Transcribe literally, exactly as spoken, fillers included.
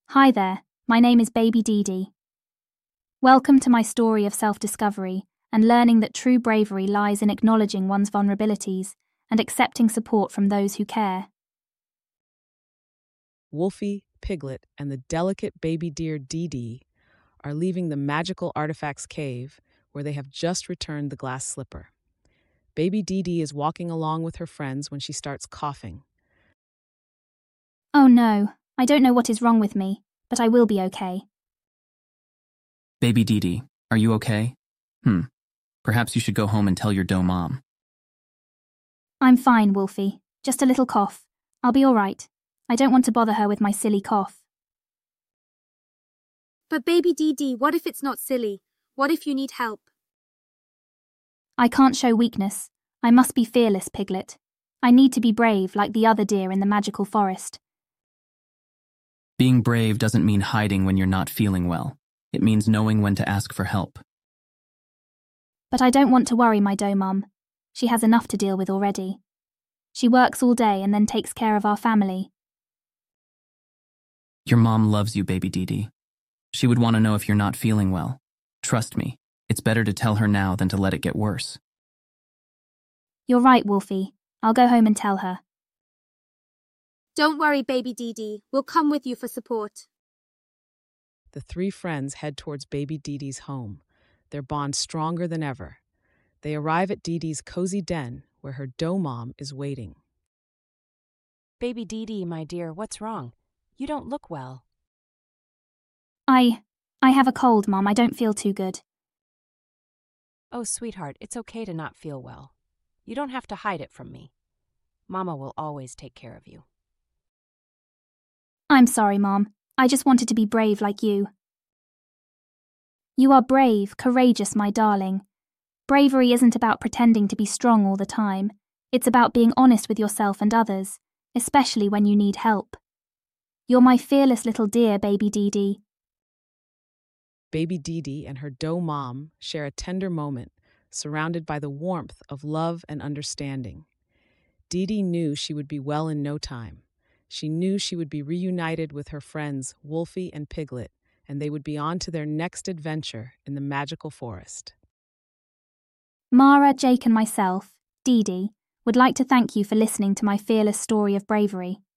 Hi there, my name is Baby Dee Dee. Welcome to my story of self-discovery and learning that true bravery lies in acknowledging one's vulnerabilities and accepting support from those who care. Wolfie, Piglet, and the delicate baby deer Dee Dee are leaving the magical artifacts cave where they have just returned the glass slipper. Baby Dee Dee is walking along with her friends when she starts coughing. Oh no, I don't know what is wrong with me, but I will be okay. Baby Dee Dee, are you okay? Hmm. Perhaps you should go home and tell your doe mom. I'm fine, Wolfie. Just a little cough. I'll be all right. I don't want to bother her with my silly cough. But Baby Dee Dee, what if it's not silly? What if you need help? I can't show weakness. I must be fearless, Piglet. I need to be brave like the other deer in the magical forest. Being brave doesn't mean hiding when you're not feeling well. It means knowing when to ask for help. But I don't want to worry my doe mum. She has enough to deal with already. She works all day and then takes care of our family. Your mom loves you, Baby Dee Dee. She would want to know if you're not feeling well. Trust me, it's better to tell her now than to let it get worse. You're right, Wolfie. I'll go home and tell her. Don't worry, Baby Dee Dee. We'll come with you for support. The three friends head towards Baby Dee Dee's home, their bond stronger than ever. They arrive at Dee Dee's cozy den, where her doe mom is waiting. Baby Dee Dee, my dear, what's wrong? You don't look well. I... I have a cold, Mom. I don't feel too good. Oh, sweetheart, it's okay to not feel well. You don't have to hide it from me. Mama will always take care of you. I'm sorry, Mom. I just wanted to be brave like you. You are brave, courageous, my darling. Bravery isn't about pretending to be strong all the time. It's about being honest with yourself and others, especially when you need help. You're my fearless little dear, Baby Dee Dee. Baby Dee Dee and her doe mom share a tender moment, surrounded by the warmth of love and understanding. Dee Dee knew she would be well in no time. She knew she would be reunited with her friends Wolfie and Piglet, and they would be on to their next adventure in the magical forest. Mara, Jake and myself, Dee Dee, would like to thank you for listening to my fearless story of bravery.